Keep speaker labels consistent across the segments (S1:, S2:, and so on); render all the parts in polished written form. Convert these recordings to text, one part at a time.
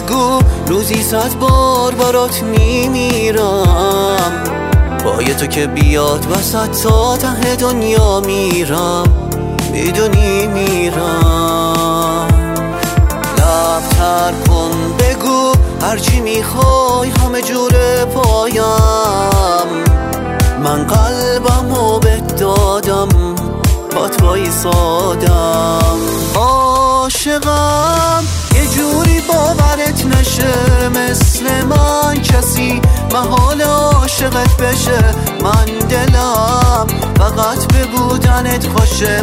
S1: بگو روزی 100 بار برات میمیرم، با یه تو که بیاد وسط تا ته دنیا میرم، میدونی میرم. لبتر کن بگو هرچی میخوای همه جور پایم، من قلبمو بهت دادم بات وایسادم. عاشقم یه جوری باورت نشه مثل من کسی محال عاشقت بشه، من دلم فقط به بودنت خوشه،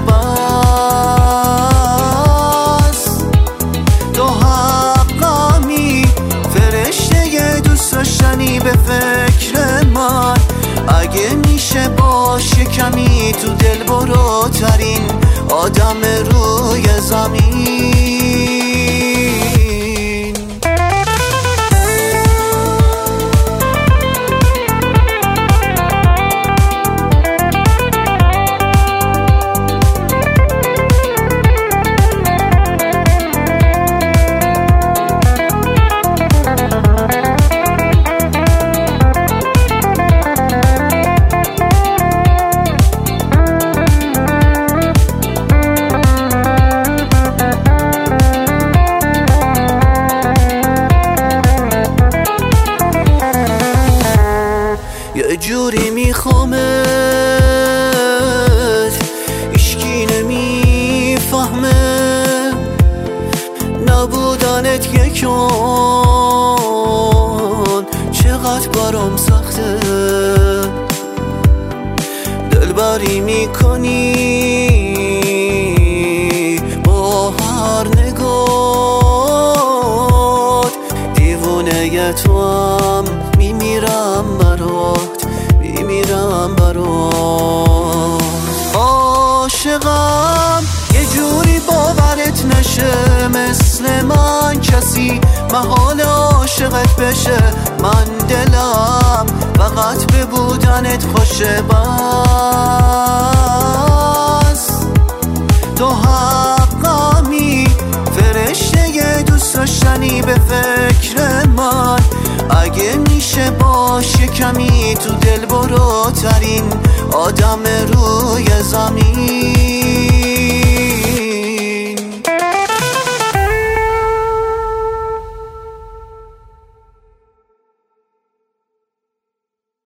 S1: بس تو حقمی فرشته یه دوست داشتنی به فکر من، اگه میشه باش کمی تو دل بروترین آدم روی زمین. یه جوری میخوامت هیچکی نمیفهمه، نبودنت یکان چقدر برام سخته، دلبری میکنی با هر نگاه، دیوونه تو هم میمیرم برات، میمیرم برات. عاشقم یه جوری باورت نشه مثل من کسی محال عاشقت بشه، من دلم فقط به بودنت خوشه، بس تو حقمی فرشته یه دوست داشتنی به فکر من، اگه میشه باش کمی تو دل بروترین آدم روی زمین.